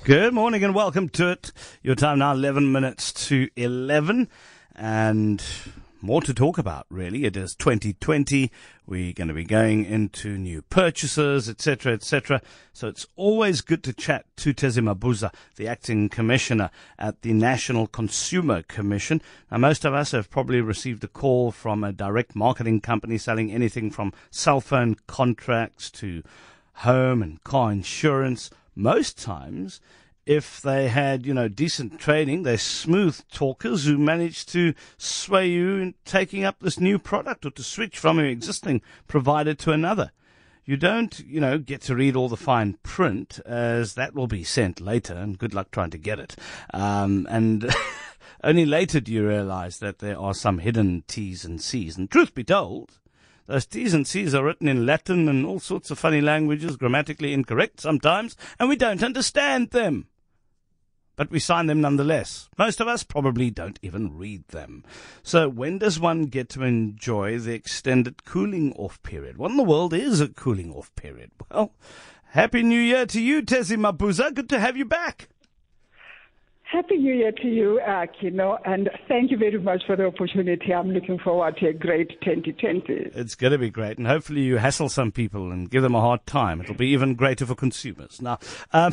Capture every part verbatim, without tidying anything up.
Good morning and welcome to it. Your time now eleven minutes to eleven, and more to talk about, really. It is twenty twenty. We're going to be going into new purchases, et cetera, et cetera. So it's always good to chat to Tezi Mabuza, the acting commissioner at the National Consumer Commission. Now, most of us have probably received a call from a direct marketing company selling anything from cell phone contracts to home and car insurance. Most times, if they had, you know, decent training, they're smooth talkers who manage to sway you in taking up this new product or to switch from your existing provider to another. You don't, you know, get to read all the fine print, as that will be sent later, and good luck trying to get it. Um, and only later do you realize that there are some hidden T's and C's. And truth be told, those T's and C's are written in Latin and all sorts of funny languages, grammatically incorrect sometimes, and we don't understand them. But we sign them nonetheless. Most of us probably don't even read them. So when does one get to enjoy the extended cooling off period? What in the world is a cooling off period? Well, Happy New Year to you, Tezi Mabuza. Good to have you back. Happy New Year to you, uh, Kino, and thank you very much for the opportunity. I'm looking forward to a great twenty twenty. It's going to be great, and hopefully you hassle some people and give them a hard time. It'll be even greater for consumers. Now, um,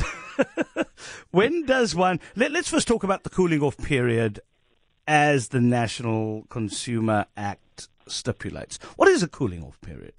when does one... Let, let's first talk about the cooling off period as the National Consumer Act stipulates. What is a cooling off period?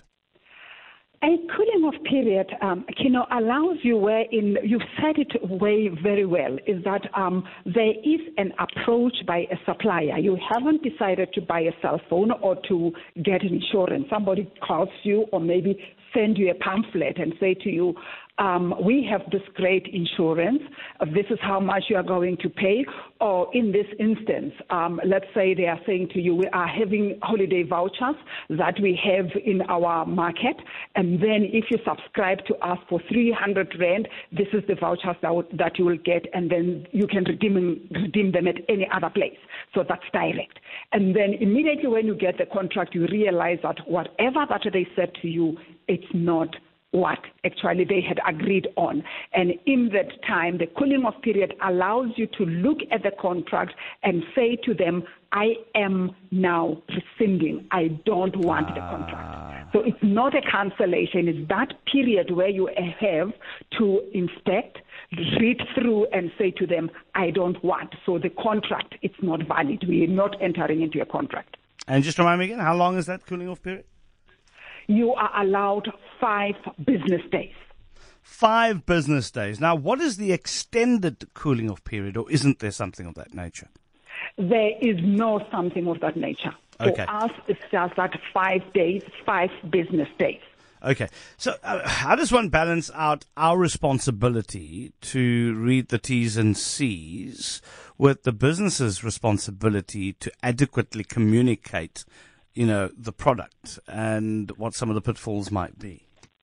A cooling off period, um, you know, allows you wherein, you've said it way very well, is that um, there is an approach by a supplier. You haven't decided to buy a cell phone or to get insurance. Somebody calls you or maybe send you a pamphlet and say to you, um, we have this great insurance, uh, this is how much you are going to pay, or in this instance, um, let's say they are saying to you, we are having holiday vouchers that we have in our market, and then if you subscribe to us for three hundred rand, this is the vouchers that, w- that you will get, and then you can redeem, redeem them at any other place. So that's direct. And then immediately when you get the contract, you realize that whatever that they said to you, it's not what actually they had agreed on. And in that time, the cooling off period allows you to look at the contract and say to them, I am now rescinding. I don't want ah. the contract. So it's not a cancellation. It's that period where you have to inspect, read through and say to them, I don't want. So the contract, it's not valid. We are not entering into a contract. And just remind me again, how long is that cooling off period? You are allowed five business days. Five business days. Now, what is the extended cooling off period, or isn't there something of that nature? There is no something of that nature. Okay. For us, it's just that five days, five business days. Okay. So uh, how does one balance out our responsibility to read the T's and C's with the business's responsibility to adequately communicate, you know, the product and what some of the pitfalls might be?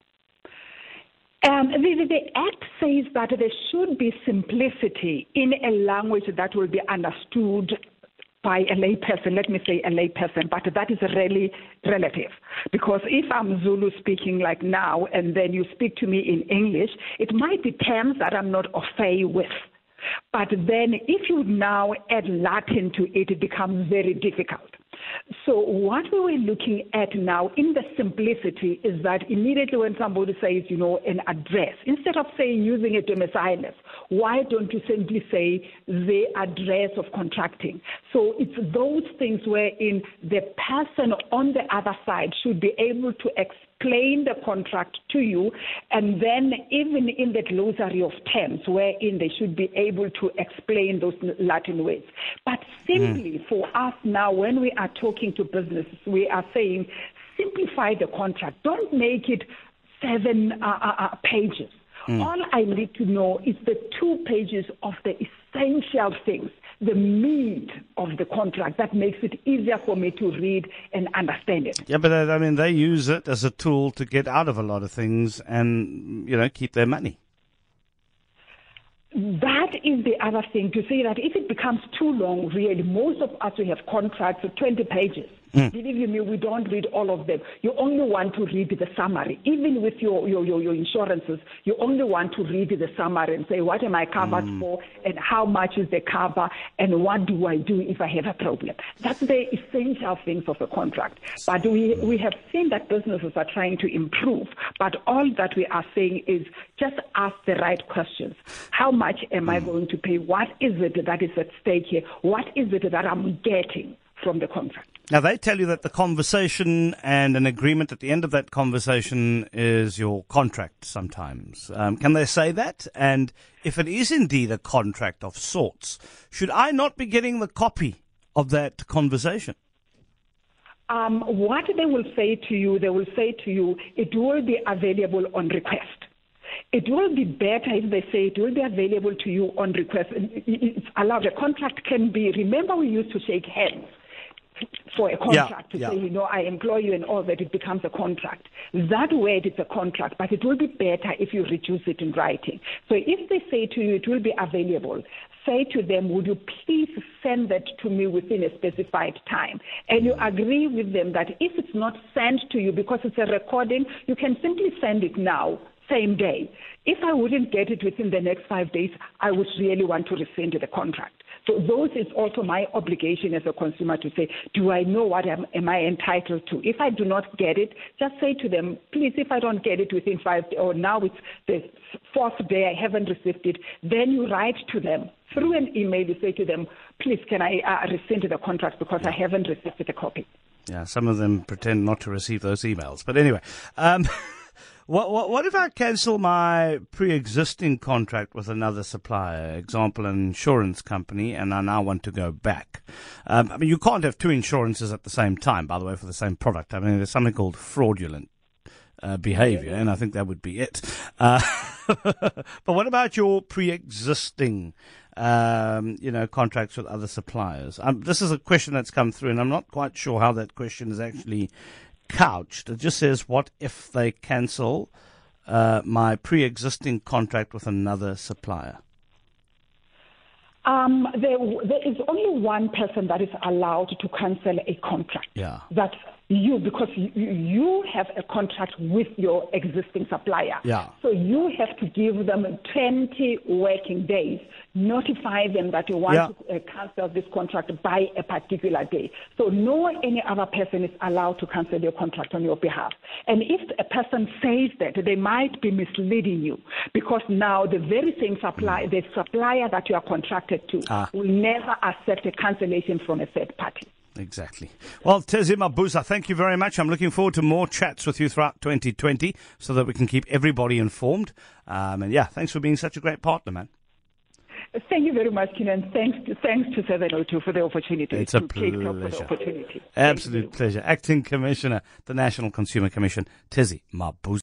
Um, the, the Act says that there should be simplicity in a language that will be understood by a layperson. Let me say a layperson, but that is really relative. Because if I'm Zulu speaking like now and then you speak to me in English, it might be terms that I'm not au fait with. But then if you now add Latin to it, it becomes very difficult. So what we were looking at now in the simplicity is that immediately when somebody says, you know, an address, instead of saying using a domicilus, why don't you simply say the address of contracting? So it's those things wherein the person on the other side should be able to explain the contract to you, and then even in the glossary of terms wherein they should be able to explain those Latin words. But simply mm. for us now, when we are talking to businesses, we are saying simplify the contract. Don't make it seven uh, uh, pages. Mm. All I need to know is the two pages of the essential things, the meat of the contract that makes it easier for me to read and understand it. Yeah, but uh, I mean, they use it as a tool to get out of a lot of things and, you know, keep their money. That is the other thing, to say that if it becomes too long, really, most of us, we have contracts of twenty pages. Mm. Believe me, we don't read all of them. You only want to read the summary. Even with your, your, your, your insurances, you only want to read the summary and say, what am I covered mm. for, and how much is the cover, and what do I do if I have a problem? That's the essential things of a contract. But we, we have seen that businesses are trying to improve, but all that we are saying is just ask the right questions. How much am I going to pay? What is it that is at stake here? What is it that I'm getting from the contract? Now, they tell you that the conversation and an agreement at the end of that conversation is your contract sometimes. Um, can they say that? And if it is indeed a contract of sorts, should I not be getting the copy of that conversation? Um, what they will say to you, they will say to you, it will be available on request. It will be better if they say it will be available to you on request. It's allowed. The contract can be, remember we used to shake hands for a contract yeah, to yeah. say, you know, I employ you and all that, it becomes a contract. That way it's a contract, but it will be better if you reduce it in writing. So if they say to you it will be available, say to them, would you please send that to me within a specified time? And you agree with them that if it's not sent to you because it's a recording, you can simply send it now, same day. If I wouldn't get it within the next five days, I would really want to rescind the contract. So those is also my obligation as a consumer to say, do I know what am, am I entitled to? If I do not get it, just say to them, please, if I don't get it within five days, or now it's the fourth day I haven't received it, then you write to them through an email. You say to them, please, can I uh, rescind the contract because I haven't received a copy. Yeah, some of them pretend not to receive those emails. But anyway, um, What, what, what if I cancel my pre-existing contract with another supplier, example, an insurance company, and I now want to go back? Um, I mean, you can't have two insurances at the same time, by the way, for the same product. I mean, there's something called fraudulent uh, behavior, and I think that would be it. Uh, but what about your pre-existing, um, you know, contracts with other suppliers? Um, this is a question that's come through, and I'm not quite sure how that question is actually couched. It just says, what if they cancel uh, my pre-existing contract with another supplier? Um, there, there is only one person that is allowed to cancel a contract. Yeah. That's you, because you, you have a contract with your existing supplier. Yeah. So you have to give them twenty working days, notify them that you want yeah. to uh, cancel this contract by a particular day. So no any other person is allowed to cancel your contract on your behalf. And if a person says that, they might be misleading you, because now the very same supplier, the supplier that you are contracted to, ah. will never accept a cancellation from a third party. Exactly. Well, Tezi Mabuza, thank you very much. I'm looking forward to more chats with you throughout twenty twenty so that we can keep everybody informed. Um, and yeah, thanks for being such a great partner, man. Thank you very much, Keenan. Thanks to, thanks to seven oh two for the opportunity. It's a to pleasure. For the opportunity. Absolute pleasure. Acting Commissioner, the National Consumer Commission, Tezi Mabuza.